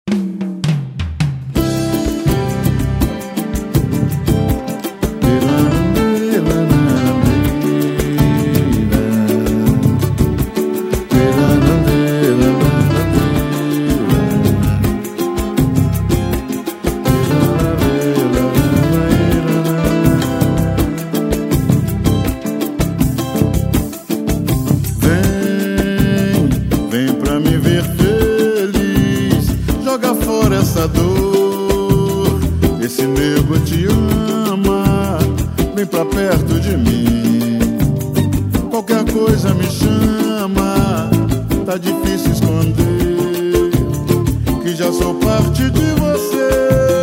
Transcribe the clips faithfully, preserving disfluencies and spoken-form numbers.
Essa dor, esse nego te ama, vem pra perto de mim. Qualquer coisa me chama, tá difícil esconder que já sou parte de você.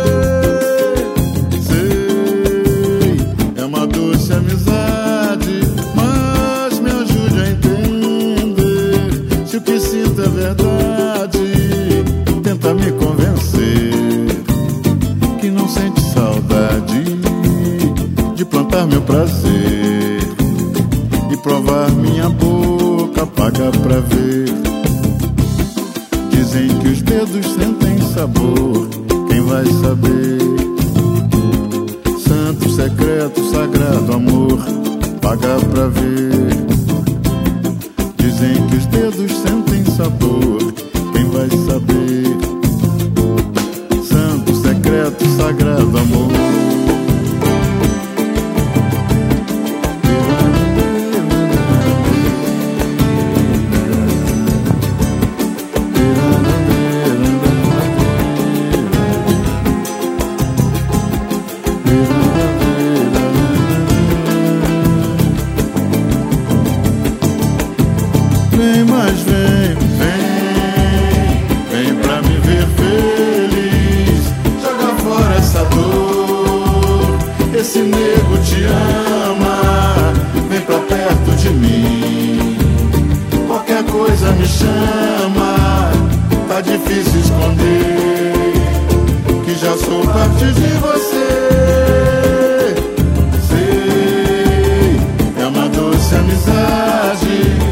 Sei, é uma doce amizade, mas me ajude a entender. Se o que sinto é verdade, tenta me convencer que não sente saudade de plantar meu prazer e provar minha boca, paga pra ver. Dizem que os dedos sentem sabor, quem vai saber? Santo, secreto, sagrado amor, paga pra ver. Dizem que os dedos sentem sabor, quem vai saber? Santo, secreto, sagrado amor. Vem, mas vem, vem, vem pra me ver feliz. Joga fora essa dor, esse nego te ama, vem pra perto de mim. Qualquer coisa me chama, tá difícil esconder que já sou parte de você. Sei, é uma doce amizade,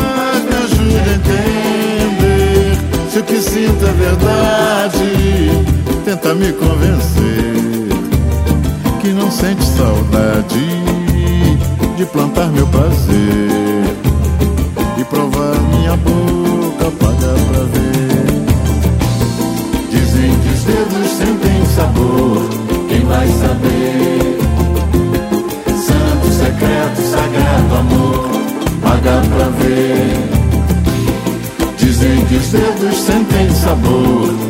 se o que sinto é verdade, tenta me convencer que não sente saudade de plantar meu prazer e provar minha boca, paga pra ver. Dizem que os dedos sentem sabor, quem vai saber? Santo, secreto, sagrado amor, paga pra ver. Dizem que os dedos sentem sabor,